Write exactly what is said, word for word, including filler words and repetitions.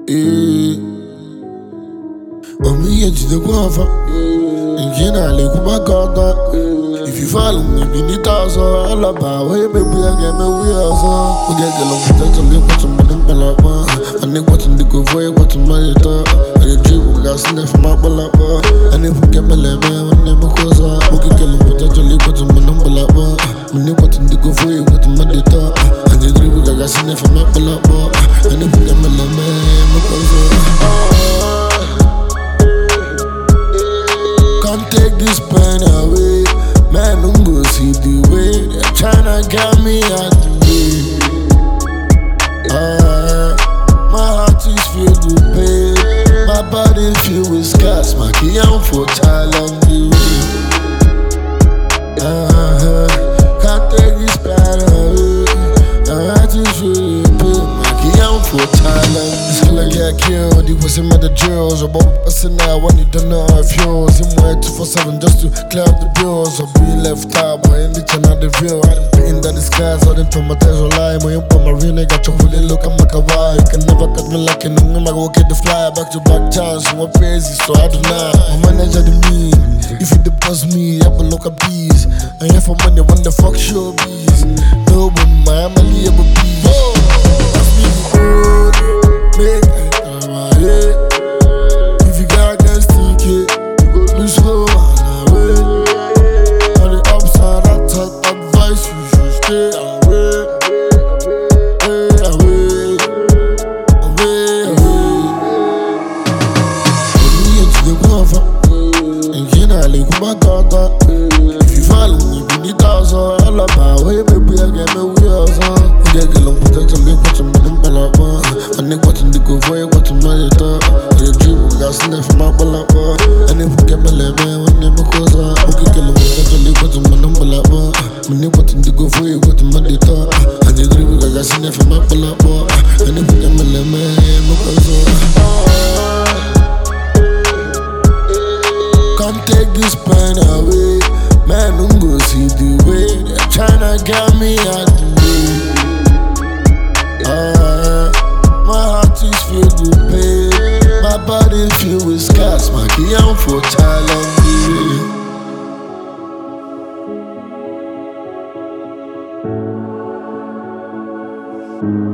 Eh, Omi yet the guava. Ingina le kubakata. If you fall in the binita, so all about way, maybe I get my wheels on. We get the long to live what's in the balaba. And they watching the go for what's in my thought. And the drip got sniff from my balaba. And if we get my lemon, when them goes up, we can get them to live what's in my balaba. When they watching the go for what's in my thought. And the drip got sniff from my balaba. And if we get my lemon, goes up. Can't take this pain away. Man, don't go see the way they're tryna get me out the way. Uh, my heart is filled with pain. My body filled with scars. My key I'm for child on the way. Uh, can't take this pain away. My heart is filled with pain. My key I'm for child on the way. I get killed, it was him at the drills. About busting out when you don't know if yours. Him went two for seven just to clear up the bills. Or being left out, but in the channel the real. I done been in the disguise, I didn't traumatize or lie. My put my real nigga, your hoodie look, I'm like a why. You can never cut me like an I'm gonna go get the fly. Back to back chance, I'm crazy, so I do not. My manager the mean, if you deposit me, I will look at bees. I ain't for money, when the fuck show bees. No, but my family, I'm a bees. That's me, good. Make if you got that sticky, you go lose slow on the way. On the upside, I top advice, you should stay away. Away, away, away. When you get to the guava, and you know, like, who my God, if you fall in the binita, so all about way, baby, I get my wheels on. We get along with that, I'm watching me, I'm balaba. And they watching the go for it, watching my thought. The drip got sniff from my balaba. And if we get my lemon, when them goes up, we can kill them with that, they watching my balaba. When they watching the go for it, watching my thought. And the drip got sniff from my balaba. And if we get my lemon, goes up. Can't take this pain away. Man, don't go see the way they're tryna get me out the way. Uh, my heart is filled with pain. My body filled with scars. My key I'm for child on the way.